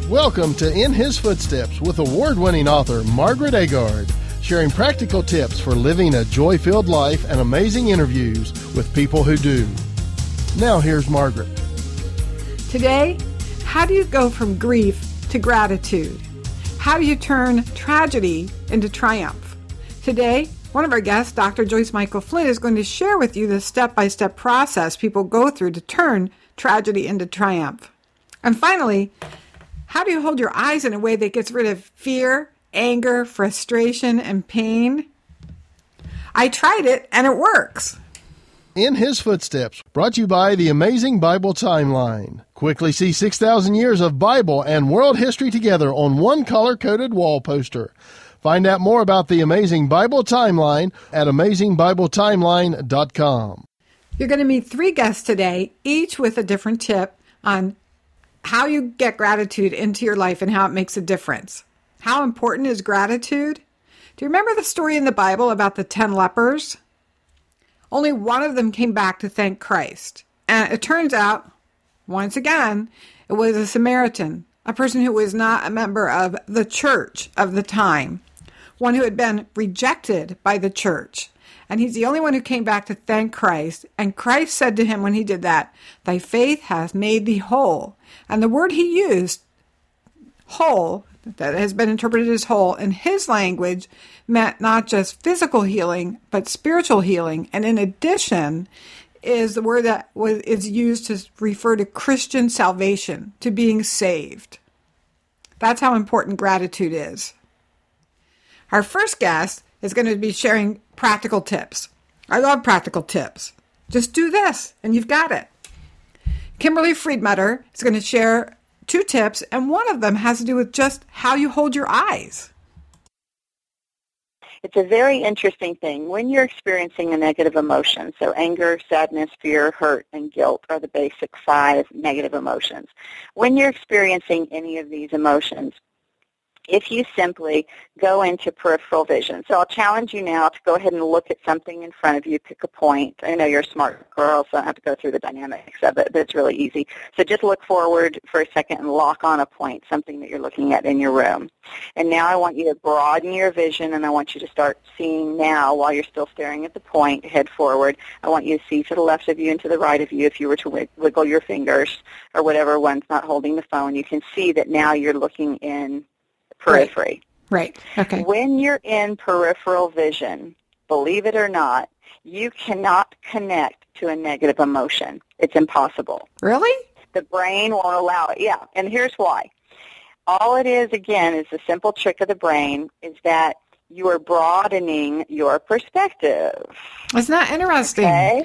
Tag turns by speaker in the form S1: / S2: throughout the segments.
S1: Welcome to In His Footsteps with award-winning author Margaret Agard, sharing practical tips for living a joy-filled life and amazing interviews with people who do. Now here's Margaret.
S2: Today, how do you go from grief to gratitude? How do you turn tragedy into triumph? Today, one of our guests, Dr. Joyce Michael Flynn, is going to share with you the step-by-step process people go through to turn tragedy into triumph. And finally, how do you hold your eyes in a way that gets rid of fear, anger, frustration, and pain? I tried it, and it works.
S1: In His Footsteps, brought to you by the Amazing Bible Timeline. Quickly see 6,000 years of Bible and world history together on one color-coded wall poster. Find out more about the Amazing Bible Timeline at AmazingBibleTimeline.com.
S2: You're going to meet 3 guests today, each with a different tip on how you get gratitude into your life and how it makes a difference. How important is gratitude? Do you remember the story in the Bible about the 10 lepers? Only one of them came back to thank Christ. And it turns out, once again, it was a Samaritan, a person who was not a member of the church of the time, one who had been rejected by the church. And he's the only one who came back to thank Christ. And Christ said to him when he did that, "Thy faith hath made thee whole." And the word he used, whole, that has been interpreted as whole in his language, meant not just physical healing, but spiritual healing. And in addition, is the word that is used to refer to Christian salvation, to being saved. That's how important gratitude is. Our first guest is going to be sharing practical tips. I love practical tips. Just do this, and you've got it. Kimberly Friedmutter is going to share 2 tips, and one of them has to do with just how you hold your eyes.
S3: It's a very interesting thing. When you're experiencing a negative emotion, so anger, sadness, fear, hurt, and guilt are the basic 5 negative emotions. When you're experiencing any of these emotions, if you simply go into peripheral vision. So I'll challenge you now to go ahead and look at something in front of you, pick a point. I know you're a smart girl, so I don't have to go through the dynamics of it, but it's really easy. So just look forward for a second and lock on a point, something that you're looking at in your room. And now I want you to broaden your vision, and I want you to start seeing now while you're still staring at the point, head forward. I want you to see to the left of you and to the right of you. If you were to wiggle your fingers or whatever one's not holding the phone, you can see that now you're looking in periphery.
S2: Right. Okay.
S3: When you're in peripheral vision, believe it or not, you cannot connect to a negative emotion. It's impossible.
S2: Really?
S3: The brain won't allow it. Yeah, and here's why. All it is, again, is the simple trick of the brain is that you are broadening your perspective.
S2: Isn't that interesting?
S3: Okay?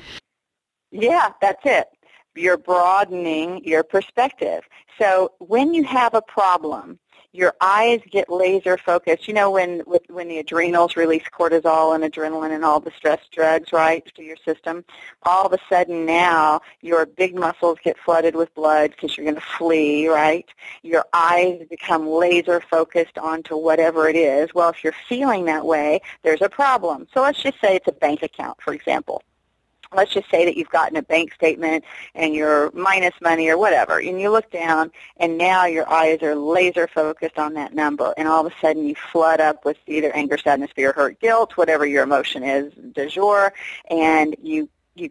S3: Yeah, that's it. You're broadening your perspective. So when you have a problem, your eyes get laser focused. You know when the adrenals release cortisol and adrenaline and all the stress drugs, right, to your system, all of a sudden now your big muscles get flooded with blood because you're going to flee, right? Your eyes become laser focused onto whatever it is. Well, if you're feeling that way, there's a problem. So let's just say it's a bank account, for example. Let's just say that you've gotten a bank statement and you're minus money or whatever, and you look down, and now your eyes are laser focused on that number, and all of a sudden you flood up with either anger, sadness, fear, hurt, guilt, whatever your emotion is du jour, and you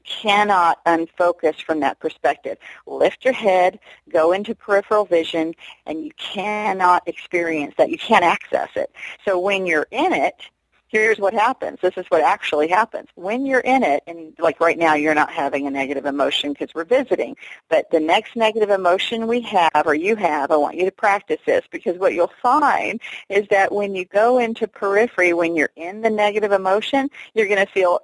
S3: cannot unfocus from that perspective. Lift your head, go into peripheral vision, and you cannot experience that. You can't access it. So when you're in it, here's what happens. This is what actually happens. When you're in it, and like right now you're not having a negative emotion because we're visiting, but the next negative emotion we have or you have, I want you to practice this because what you'll find is that when you go into periphery, when you're in the negative emotion, you're going to feel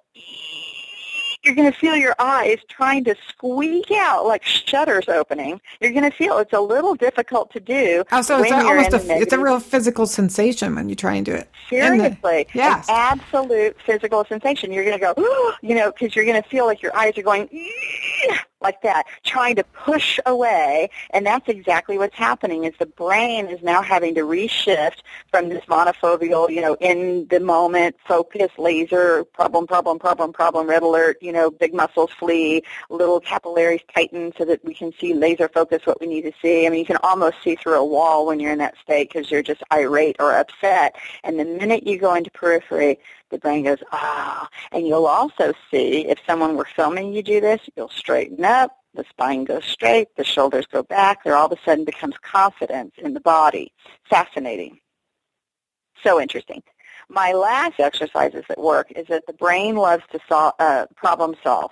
S3: your eyes trying to squeak out like shutters opening. You're going to feel it's a little difficult to do.
S2: Oh, so it's a real physical sensation when you try and do it.
S3: Seriously.
S2: Yes.
S3: An absolute physical sensation. You're going to go, because you're going to feel like your eyes are going, like that, trying to push away, and that's exactly what's happening is the brain is now having to reshift from this monofobial, in the moment, focus, laser, problem, red alert, big muscles flee, little capillaries tighten so that we can see laser focus what we need to see. I mean, you can almost see through a wall when you're in that state because you're just irate or upset, and the minute you go into periphery, the brain goes, and you'll also see, if someone were filming you do this, you'll straighten up, the spine goes straight, the shoulders go back, there all of a sudden becomes confidence in the body. Fascinating. So interesting. My last exercises at work is that the brain loves to problem solve,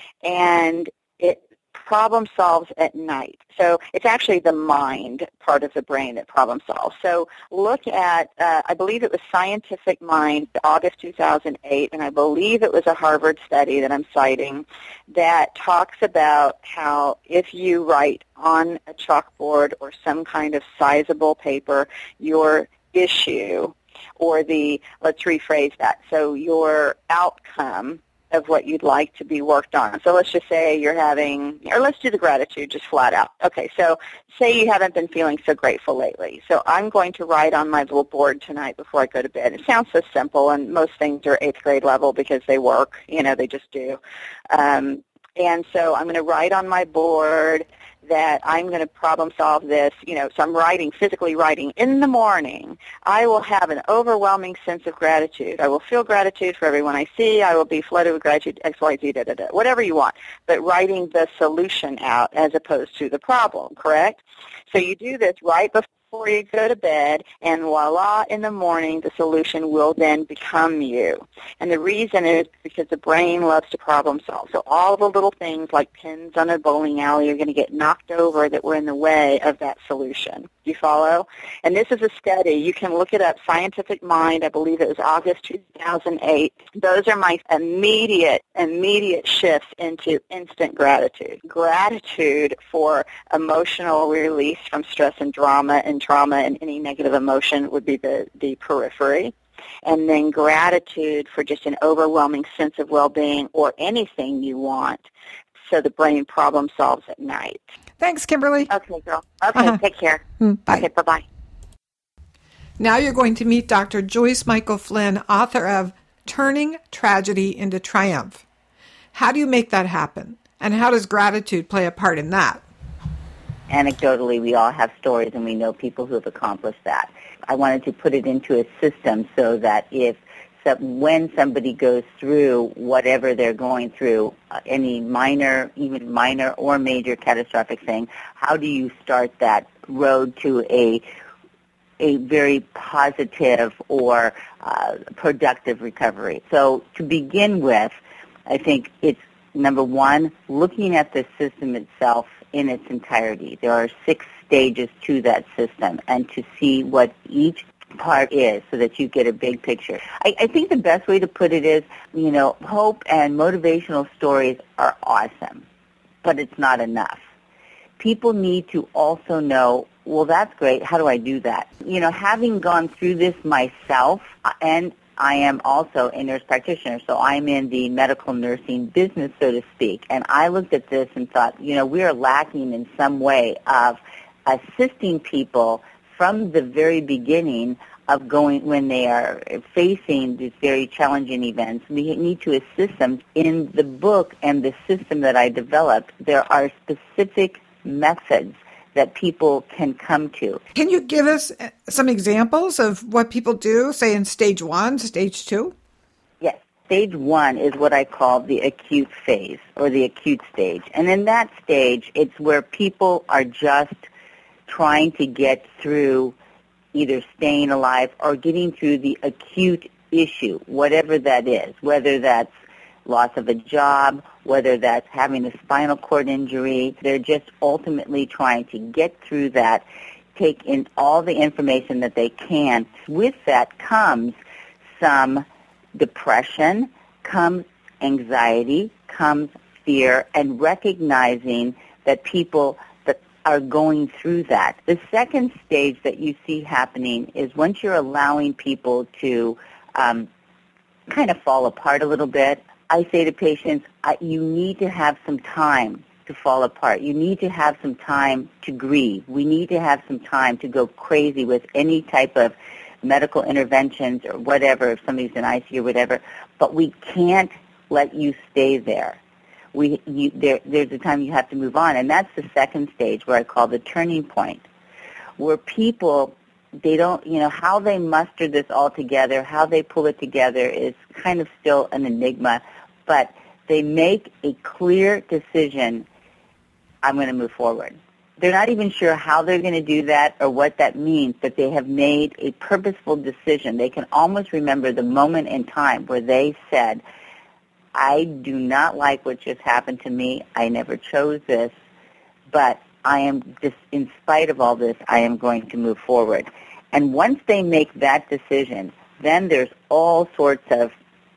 S3: and it problem solves at night. So it's actually the mind part of the brain that problem solves. So look at, I believe it was Scientific Mind, August 2008, and I believe it was a Harvard study that I'm citing that talks about how if you write on a chalkboard or some kind of sizable paper your issue or let's rephrase that, so your outcome of what you'd like to be worked on. So let's just say you're having, or let's do the gratitude just flat out. Okay, so say you haven't been feeling so grateful lately. So I'm going to write on my little board tonight before I go to bed. It sounds so simple, and most things are 8th grade level because they work. They just do. And so I'm going to write on my board that I'm going to problem solve this, so I'm physically writing, in the morning, I will have an overwhelming sense of gratitude. I will feel gratitude for everyone I see. I will be flooded with gratitude, X, Y, Z, whatever you want. But writing the solution out as opposed to the problem, correct? So you do this right before you go to bed, and voila, in the morning, the solution will then become you. And the reason is because the brain loves to problem solve. So all the little things like pins on a bowling alley are going to get knocked over that were in the way of that solution. Do you follow? And this is a study. You can look it up, Scientific Mind. I believe it was August 2008. Those are my immediate shifts into instant gratitude. Gratitude for emotional release from stress and trauma and any negative emotion would be the periphery. And then gratitude for just an overwhelming sense of well-being or anything you want. So the brain problem solves at night.
S2: Thanks, Kimberly.
S3: Okay, girl. Okay, Take care.
S2: Bye.
S3: Okay, bye-bye.
S2: Now you're going to meet Dr. Joyce Michael Flynn, author of Turning Tragedy into Triumph. How do you make that happen? And how does gratitude play a part in that?
S4: Anecdotally, we all have stories, and we know people who have accomplished that. I wanted to put it into a system so that when somebody goes through whatever they're going through, any even minor or major catastrophic thing, how do you start that road to a very positive or productive recovery? So to begin with, I think it's, number one, looking at the system itself in its entirety. There are 6 stages to that system, and to see what each part is so that you get a big picture. I think the best way to put it is, hope and motivational stories are awesome, but it's not enough. People need to also know, well, that's great. How do I do that? Having gone through this myself, and I am also a nurse practitioner, so I'm in the medical nursing business, so to speak. And I looked at this and thought, we are lacking in some way of assisting people from the very beginning of when they are facing these very challenging events. We need to assist them. In the book and the system that I developed, there are specific methods that people can come to.
S2: Can you give us some examples of what people do, say in stage 1, stage 2?
S4: Yes. Stage 1 is what I call the acute phase, or the acute stage. And in that stage, it's where people are just trying to get through either staying alive or getting through the acute issue, whatever that is, whether that's loss of a job, whether that's having a spinal cord injury. They're just ultimately trying to get through that, take in all the information that they can. With that comes some depression, comes anxiety, comes fear, and recognizing that people that are going through that. The second stage that you see happening is once you're allowing people to kind of fall apart a little bit, I say to patients, you need to have some time to fall apart. You need to have some time to grieve. We need to have some time to go crazy with any type of medical interventions or whatever, if somebody's in ICU or whatever, but we can't let you stay there. There's a time you have to move on, and that's the second stage where I call the turning point, where people, they don't, how they muster this all together, how they pull it together is kind of still an enigma, but they make a clear decision, I'm going to move forward. They're not even sure how they're going to do that or what that means, but they have made a purposeful decision. They can almost remember the moment in time where they said, I do not like what just happened to me. I never chose this, but I am just, in spite of all this, I am going to move forward. And once they make that decision, then there's all sorts of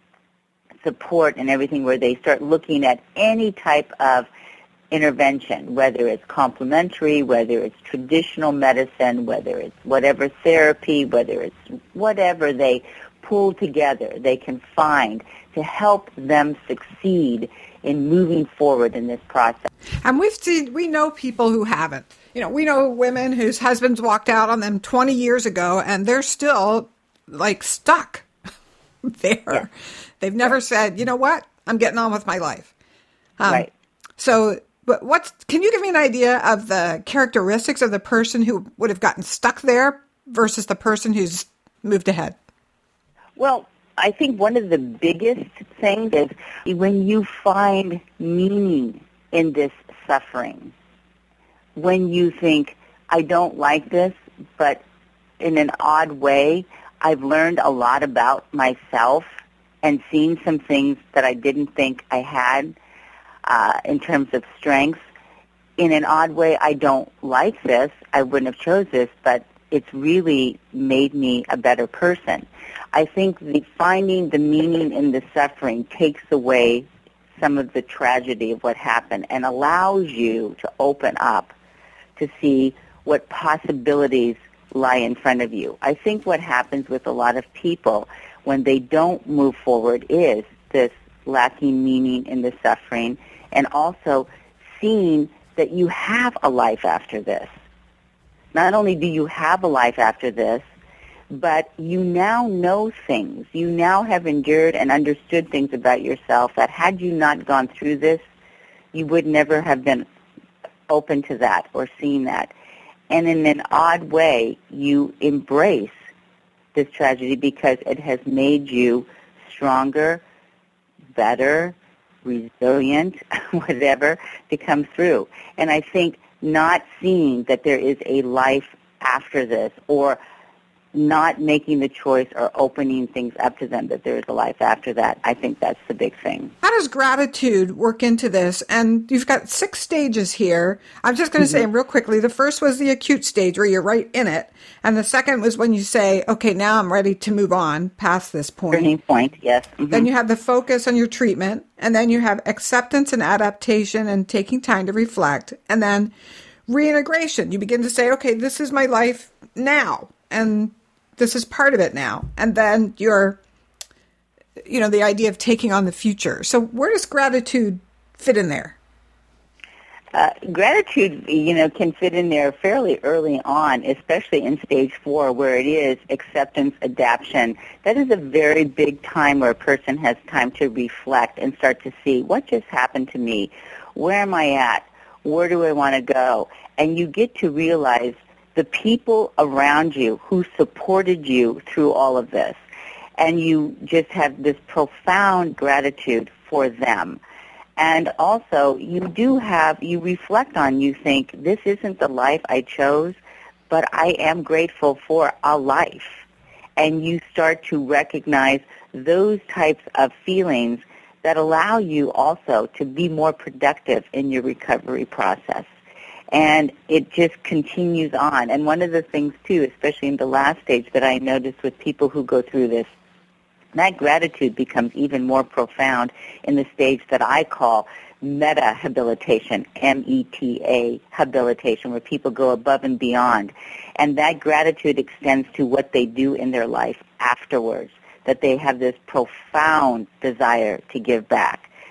S4: support and everything where they start looking at any type of intervention, whether it's complementary, whether it's traditional medicine, whether it's whatever therapy, whether it's whatever they pull together, they can find to help them succeed in moving forward in this process.
S2: And we know people who haven't. We know women whose husbands walked out on them 20 years ago and they're still like stuck there. Yeah. They've never said, you know what, I'm getting on with my life.
S4: Right.
S2: So can you give me an idea of the characteristics of the person who would have gotten stuck there versus the person who's moved ahead?
S4: Well, I think one of the biggest things is when you find meaning in this suffering, when you think, I don't like this, but in an odd way, I've learned a lot about myself and seen some things that I didn't think I had in terms of strengths. In an odd way, I don't like this. I wouldn't have chose this, but it's really made me a better person. I think finding the meaning in the suffering takes away some of the tragedy of what happened and allows you to open up to see what possibilities lie in front of you. I think what happens with a lot of people when they don't move forward is this lacking meaning in the suffering and also seeing that you have a life after this. Not only do you have a life after this, but you now know things. You now have endured and understood things about yourself that had you not gone through this, you would never have been open to that or seen that. And in an odd way, you embrace this tragedy because it has made you stronger, better, resilient, whatever, to come through. And I think not seeing that there is a life after this or not making the choice or opening things up to them that there is a life after that, I think that's the big thing.
S2: How does gratitude work into this? And you've got 6 stages here. I'm just going to say them real quickly. The first was the acute stage where you're right in it. And the second was when you say, okay, now I'm ready to move on past this point.
S4: Turning point, yes. Mm-hmm.
S2: Then you have the focus on your treatment. And then you have acceptance and adaptation and taking time to reflect. And then reintegration. You begin to say, okay, this is my life now. And this is part of it now. And then the idea of taking on the future. So where does gratitude fit in there?
S4: Gratitude, can fit in there fairly early on, especially in stage 4 where it is acceptance, adaptation. That is a very big time where a person has time to reflect and start to see what just happened to me. Where am I at? Where do I want to go? And you get to realize the people around you who supported you through all of this. And you just have this profound gratitude for them. And also, you reflect on, you think, this isn't the life I chose, but I am grateful for a life. And you start to recognize those types of feelings that allow you also to be more productive in your recovery process. And it just continues on. And one of the things, too, especially in the last stage that I noticed with people who go through this, that gratitude becomes even more profound in the stage that I call meta-habilitation, M-E-T-A, habilitation, where people go above and beyond. And that gratitude extends to what they do in their life afterwards, that they have this profound desire to give back.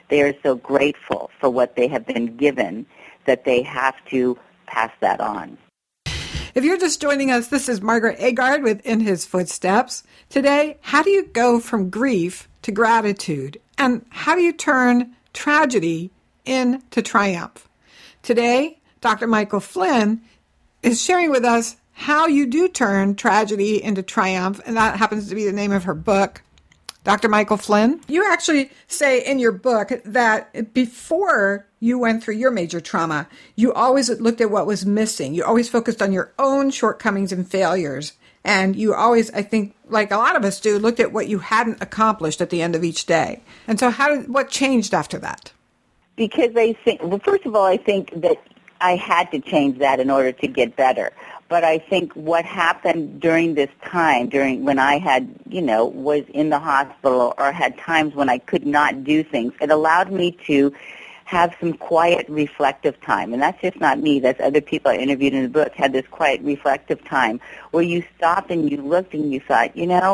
S4: They are so grateful for what they have been given that they have to pass that on.
S2: If you're just joining us, this is Margaret Agard with In His Footsteps. Today, how do you go from grief to gratitude? And how do you turn tragedy into triumph? Today, Dr. Michael Flynn is sharing with us how you do turn tragedy into triumph, and that happens to be the name of her book. Dr. Michael Flynn, you actually say in your book that before you went through your major trauma, you always looked at what was missing. You always focused on your own shortcomings and failures. And you always, I think, like a lot of us do, looked at what you hadn't accomplished at the end of each day. And so what changed after that?
S4: Because first of all, I think that I had to change that in order to get better. But I think what happened during this time, when I had, was in the hospital or had times when I could not do things, it allowed me to have some quiet, reflective time. And that's just not me. That's other people I interviewed in the book had this quiet, reflective time where you stopped and you looked and you thought,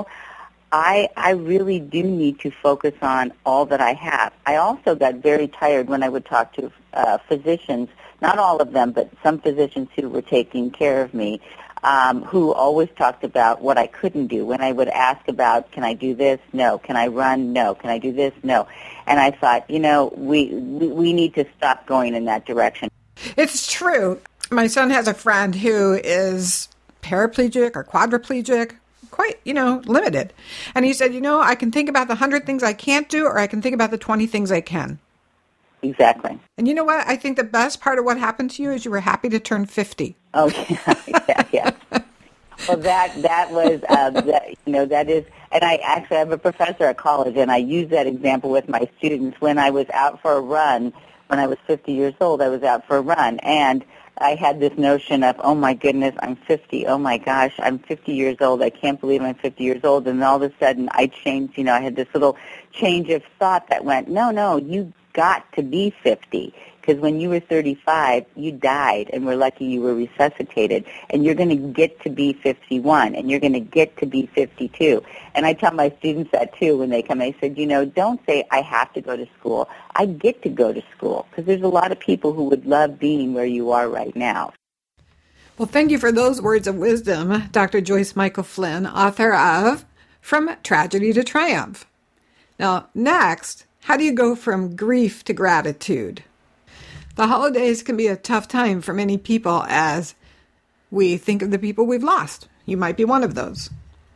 S4: I really do need to focus on all that I have. I also got very tired when I would talk to physicians, not all of them, but some physicians who were taking care of me, who always talked about what I couldn't do. When I would ask about, can I do this? No. Can I run? No. Can I do this? No. And I thought, we need to stop going in that direction.
S2: It's true. My son has a friend who is paraplegic or quadriplegic, quite, limited. And he said, I can think about the 100 things I can't do, or I can think about the 20 things I can.
S4: Exactly.
S2: And you know what? I think the best part of what happened to you is you were happy to turn 50.
S4: Oh, yeah. Well, that was, that is, and I actually have a professor at college, and I use that example with my students. When I was out for a run, when I was 50 years old, I was out for a run, and I had this notion of, oh, my goodness, I'm 50. Oh, my gosh, I'm 50 years old. I can't believe I'm 50 years old. And all of a sudden, I changed, I had this little change of thought that went, no, you got to be 50, because when you were 35, you died, and we're lucky you were resuscitated, and you're going to get to be 51, and you're going to get to be 52. And I tell my students that, too, when they come. I said, don't say, I have to go to school. I get to go to school, because there's a lot of people who would love being where you are right now.
S2: Well, thank you for those words of wisdom, Dr. Joyce Michael Flynn, author of From Tragedy to Triumph. Now, next, how do you go from grief to gratitude? The holidays can be a tough time for many people as we think of the people we've lost. You might be one of those.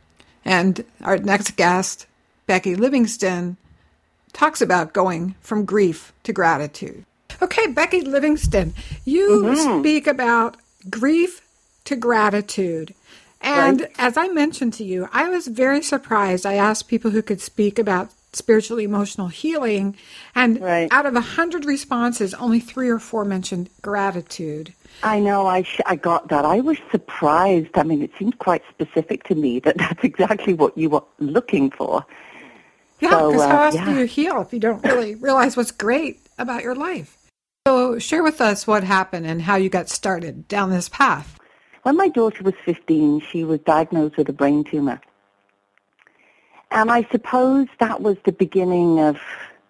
S2: And our next guest, Becky Livingston, talks about going from grief to gratitude. Okay, Becky Livingston, you speak about grief to gratitude. And right. As I mentioned to you, I was very surprised. I asked people who could speak about spiritual emotional healing, and right. Out of 100 responses, only 3 or 4 mentioned gratitude.
S5: I know, I got that. I was surprised. I mean, it seemed quite specific to me that that's exactly what you were looking for.
S2: Yeah, because how else do you heal if you don't really realize what's great about your life? So share with us what happened and how you got started down this path.
S5: When my daughter was 15, she was diagnosed with a brain tumor. And I suppose that was the beginning of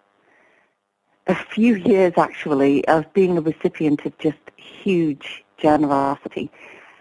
S5: a few years, actually, of being a recipient of just huge generosity,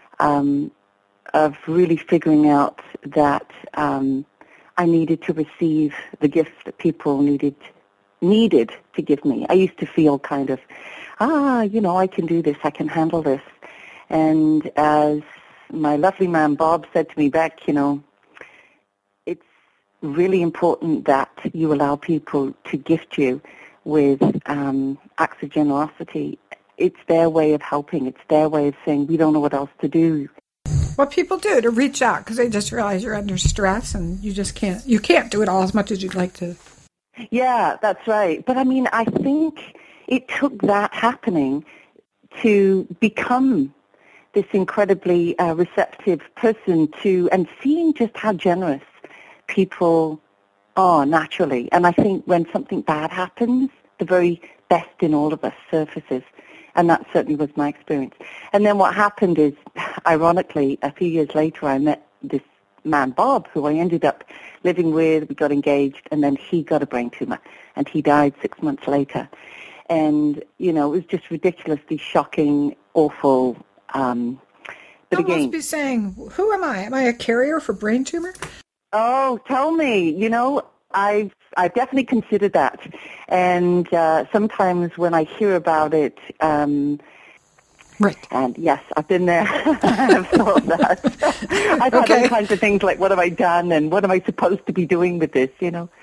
S5: of really figuring out that I needed to receive the gifts that people needed to give me. I used to feel kind of, I can do this, I can handle this. And as my lovely man Bob said to me back, it's really important that you allow people to gift you with acts of generosity. It's their way of helping. It's their way of saying, we don't know what else to do.
S2: What people do to reach out because they just realize you're under stress and you can't do it all as much as you'd like to.
S5: Yeah, that's right. But I mean, I think it took that happening to become this incredibly receptive person to, and seeing just how generous people are naturally. And I think when something bad happens, the very best in all of us surfaces. And that certainly was my experience. And then what happened is, ironically, a few years later, I met this man, Bob, who I ended up living with. We got engaged, and then he got a brain tumor, and he died 6 months later. And, it was just ridiculously shocking, awful. But
S2: I must be saying, who am I? Am I a carrier for brain tumor?
S5: Oh, tell me. I've definitely considered that. And sometimes when I hear about it,
S2: right.
S5: And yes, I've been there. I've thought that. I've had all kinds of things like, what have I done and what am I supposed to be doing with this,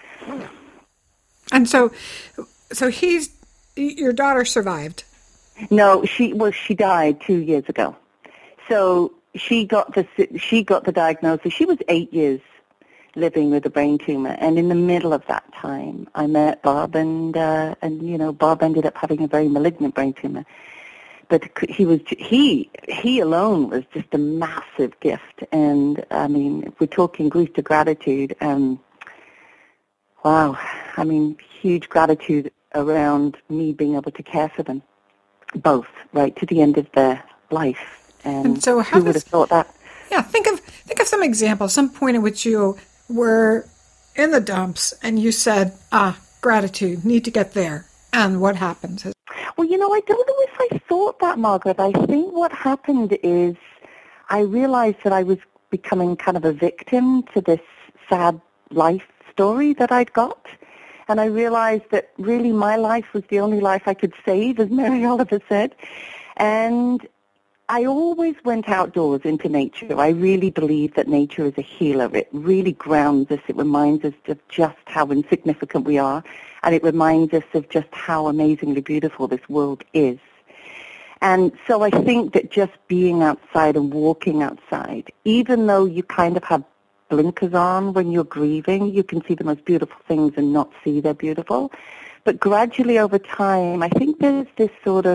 S2: And so your daughter survived?
S5: No, she died 2 years ago. So she got the diagnosis. She was 8 years living with a brain tumor, and in the middle of that time, I met Bob, and Bob ended up having a very malignant brain tumor. But he alone was just a massive gift, and I mean, if we're talking grief to gratitude, wow, I mean, huge gratitude around me being able to care for them both, right to the end of their life. And
S2: so
S5: who would have thought that?
S2: Yeah, think of some example, some point at which you were in the dumps and you said, gratitude, need to get there. And what happens?
S5: Well, I don't know if I thought that, Margaret. I think what happened is I realized that I was becoming kind of a victim to this sad life story that I'd got. And I realized that really my life was the only life I could save, as Mary Oliver said. And I always went outdoors into nature. I really believe that nature is a healer. It really grounds us. It reminds us of just how insignificant we are. And it reminds us of just how amazingly beautiful this world is. And so I think that just being outside and walking outside, even though you kind of have blinkers on when you're grieving, you can see the most beautiful things and not see they're beautiful. But gradually over time, I think there's this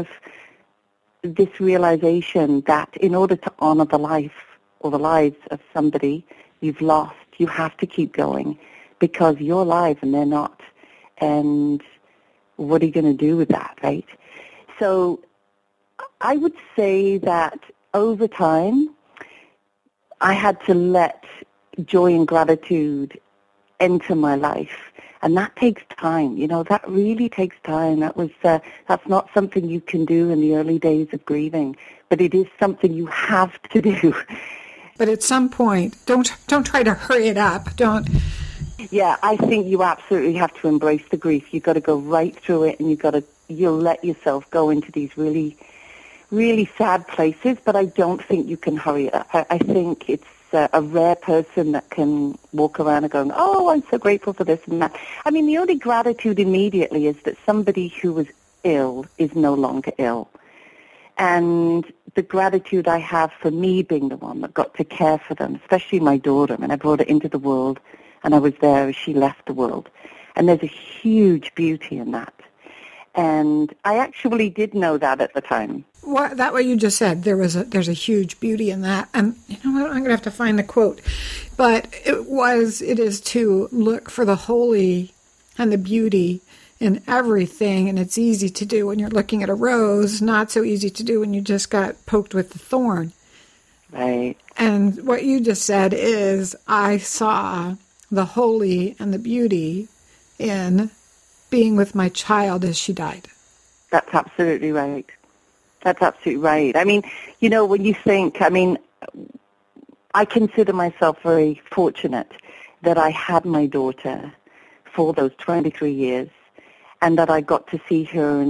S5: realization that in order to honor the life or the lives of somebody you've lost, you have to keep going because you're alive and they're not. And what are you going to do with that, right? So I would say that over time, I had to let joy and gratitude enter my life. And that takes time, that really takes time. That's not something you can do in the early days of grieving, but it is something you have to do.
S2: But at some point, don't try to hurry it up. Don't.
S5: Yeah, I think you absolutely have to embrace the grief. You've got to go right through it, and you'll let yourself go into these really, really sad places, but I don't think you can hurry it up. I think it's a rare person that can walk around and go, oh, I'm so grateful for this and that. I mean, the only gratitude immediately is that somebody who was ill is no longer ill. And the gratitude I have for me being the one that got to care for them, especially my daughter. I mean, I brought her into the world, and I was there as she left the world. And there's a huge beauty in that. And I actually did know that at the time.
S2: That what you just said, there's a huge beauty in that. And you know what, I'm going to have to find the quote. But it is to look for the holy and the beauty in everything. And it's easy to do when you're looking at a rose, not so easy to do when you just got poked with the thorn.
S5: Right.
S2: And what you just said is, I saw the holy and the beauty in being with my child as she died.
S5: That's absolutely right. That's absolutely right. I mean, when you think, I consider myself very fortunate that I had my daughter for those 23 years and that I got to see her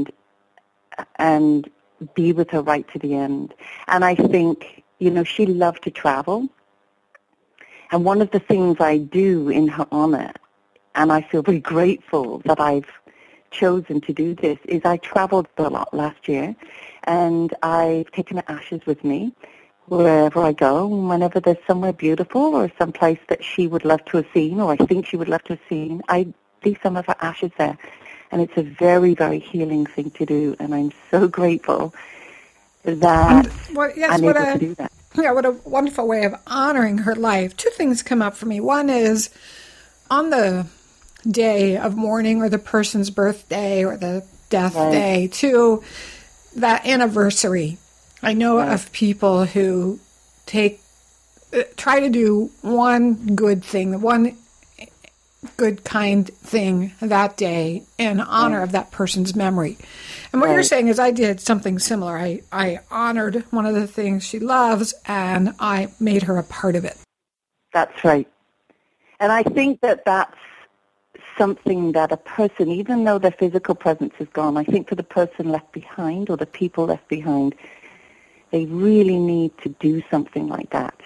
S5: and be with her right to the end. And I think, she loved to travel. And one of the things I do in her honor, and I feel very grateful that I've chosen to do this, is I traveled a lot last year, and I've taken her ashes with me wherever I go. Whenever there's somewhere beautiful or someplace that she would love to have seen, or I think she would love to have seen, I leave some of her ashes there. And it's a very, very healing thing to do, and I'm so grateful that I'm able to do that.
S2: Yeah, what a wonderful way of honoring her life. Two things come up for me. One is, on the day of mourning or the person's birthday or the death day, to that anniversary. I know of people who take try to do one good thing, one good, kind thing that day in honor of that person's memory. And what you're saying is I did something similar. I honored one of the things she loves, and I made her a part of it.
S5: That's right. And I think that that's something that a person, even though their physical presence is gone, I think for the person left behind or the people left behind, they really need to do something like that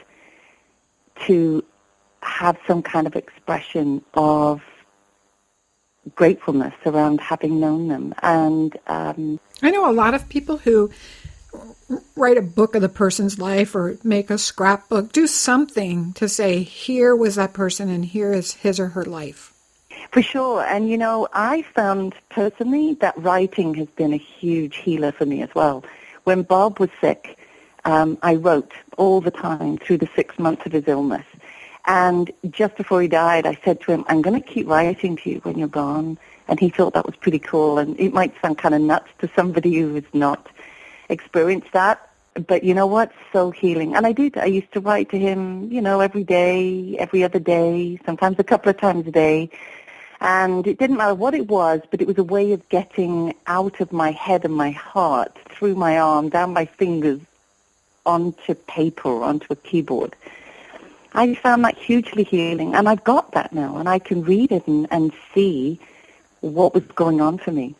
S5: to have some kind of expression of gratefulness around having known them. And
S2: I know a lot of people who write a book of the person's life or make a scrapbook, do something to say, here was that person and here is his or her life.
S5: For sure. And, you know, I found personally that writing has been a huge healer for me as well. When Bob was sick, I wrote all the time through the 6 months of his illness. And just before he died, I said to him, I'm going to keep writing to you when you're gone. And he thought that was pretty cool. And it might sound kind of nuts to somebody who has not experienced that. But you know what? So healing. And I did. I used to write to him, you know, every day, every other day, sometimes a couple of times a day. And it didn't matter what it was, but it was a way of getting out of my head and my heart, through my arm, down my fingers, onto paper, onto a keyboard. I found that hugely healing, and I've got that now, and I can read it and see what was going on for me.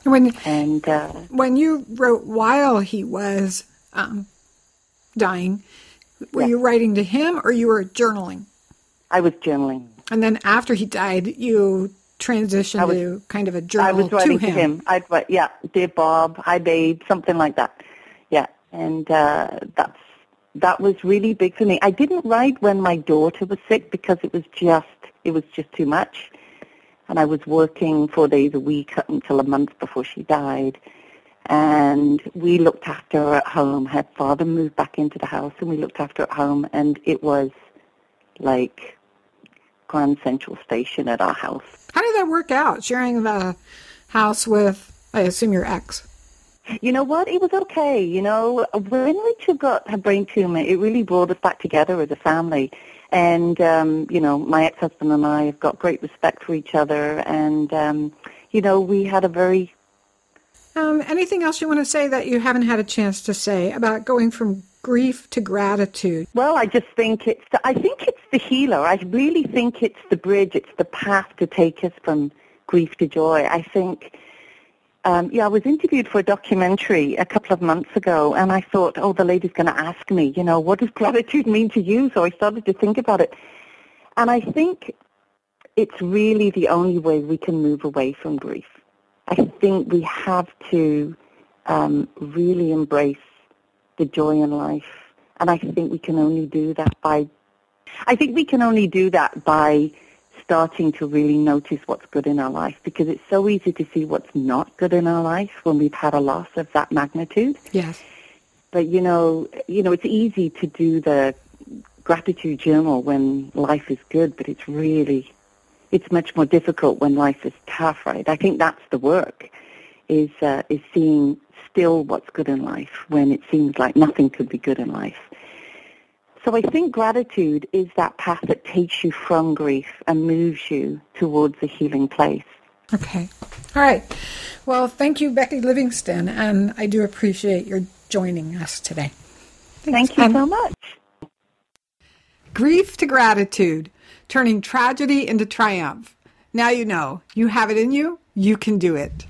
S2: When you wrote while he was dying, were you writing to him or you were journaling?
S5: I was journaling.
S2: And then after he died, you transitioned to kind of a journal
S5: I was writing
S2: to him.
S5: I'd write, dear Bob, hi babe, something like that. Yeah, and that was really big for me. I didn't write when my daughter was sick because it was just too much. And I was working 4 days a week up until a month before she died. And we looked after her at home. Her father moved back into the house, and we looked after her at home. And it was like Grand Central Station at our house.
S2: How did that work out, sharing the house with, I assume, your ex?
S5: You know what? It was okay. You know, when Rachel got her brain tumor, it really brought us back together as a family. And, you know, my ex-husband and I have got great respect for each other. And, you know, we had a very...
S2: anything else you want to say that you haven't had a chance to say about going from grief to gratitude?
S5: Well, I just think it's the healer. I really think it's the bridge. It's the path to take us from grief to joy. I think... I was interviewed for a documentary a couple of months ago, and I thought, the lady's going to ask me, you know, what does gratitude mean to you? So I started to think about it. And I think it's really the only way we can move away from grief. I think we have to really embrace the joy in life. And I think we can only do that by starting to really notice what's good in our life, because it's so easy to see what's not good in our life when we've had a loss of that magnitude.
S2: Yes.
S5: But, you know, it's easy to do the gratitude journal when life is good, but it's much more difficult when life is tough, right? I think that's the work, is seeing still what's good in life when it seems like nothing could be good in life. So I think gratitude is that path that takes you from grief and moves you towards a healing place.
S2: Okay. All right. Well, thank you, Becky Livingston, and I do appreciate your joining us today. Thanks.
S5: Thank you so much.
S2: Grief to gratitude, turning tragedy into triumph. Now you know. You have it in you. You can do it.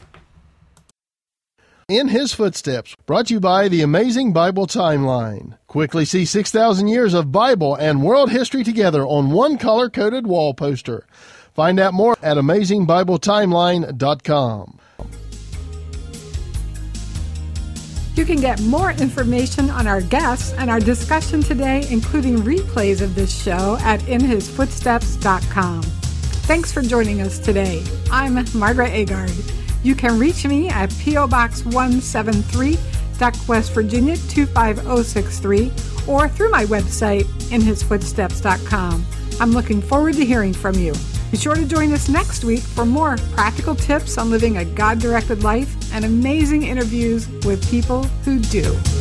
S1: In His Footsteps, brought to you by the Amazing Bible Timeline. Quickly see 6,000 years of Bible and world history together on one color-coded wall poster. Find out more at AmazingBibleTimeline.com.
S2: You can get more information on our guests and our discussion today, including replays of this show at InHisFootsteps.com. Thanks for joining us today. I'm Margaret Agard. You can reach me at P.O. Box 173, Duck, West Virginia 25063, or through my website, InHisFootsteps.com. I'm looking forward to hearing from you. Be sure to join us next week for more practical tips on living a God-directed life and amazing interviews with people who do.